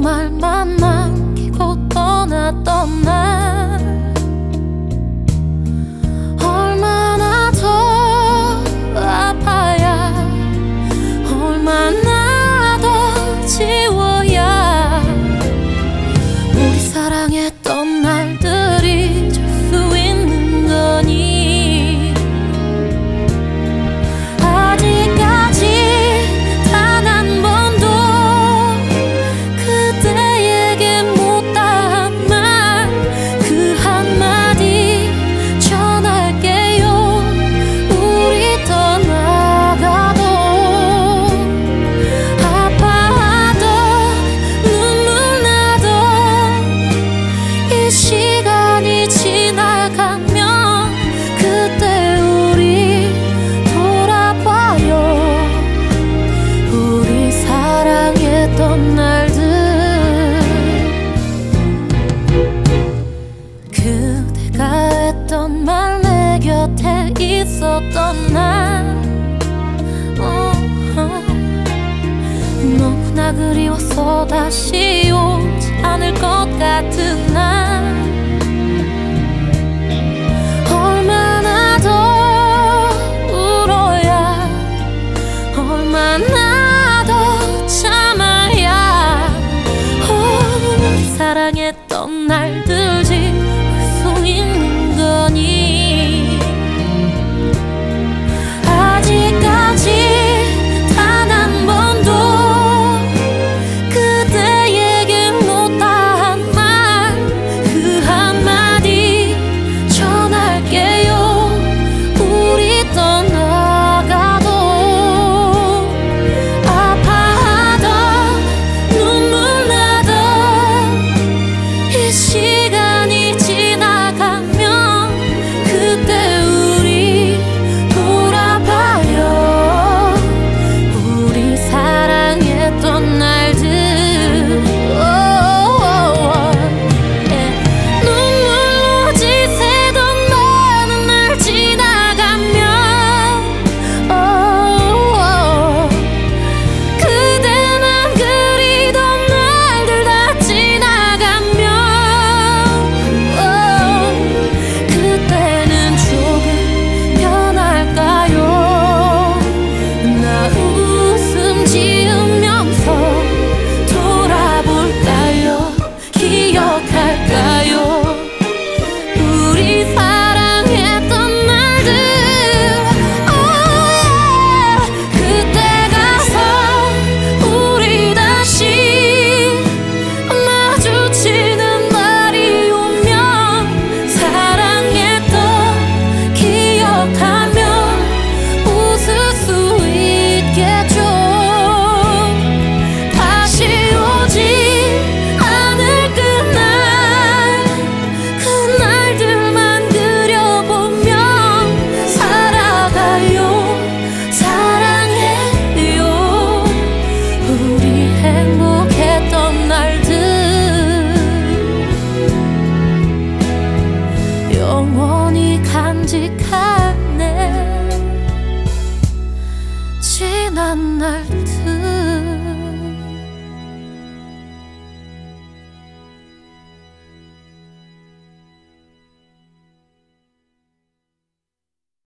말만 남기고 떠났던 날 얼마나 더 아파야 얼마나 더 지워야 우리 사랑했던 날들이 줄 수 있는 거니. 아직까지 단 한 번도 그대에게 못한 말 그 한마디 전할게요. 우리 떠나가도 아파하던 눈물 나도 이 시간이 지나가면 그때 우리 돌아봐요. 우리 사랑했던 날들. 그대가 했던 말 내 곁에 있었던 날 너무나 그리워서 다시 오지 않을 것 같은 날 얼마나 더 울어야 얼마나 더 참아야 우리 사랑했던 날들 지울 수 있는 거니. 아직까지 단 한 번도 그대에게 못한 말 그 한마디 전할게요. 우리 떠나가도 아파하던 눈물 나던 이 시간이 지나가면 그때 우리 돌아봐요. 우리 사랑했던 날들. 눈물로 지새던 많은 날 지나가면 그대만 그리던 날들 다 지나가면 그때는 조금 변할까요? 나 웃음 지으면서 돌아볼까요? 기억할까요? 우리 사랑했던 날들. 그때 가서 우리 다시 마주치는 날이 오면 사랑했던 기억하면 웃을 수 있겠죠. 다시 오지 않을 그날들만 그려보며 살아가요. 사랑해요. 우리 행복했던 날들 영원히 간직하네. 지난 날들.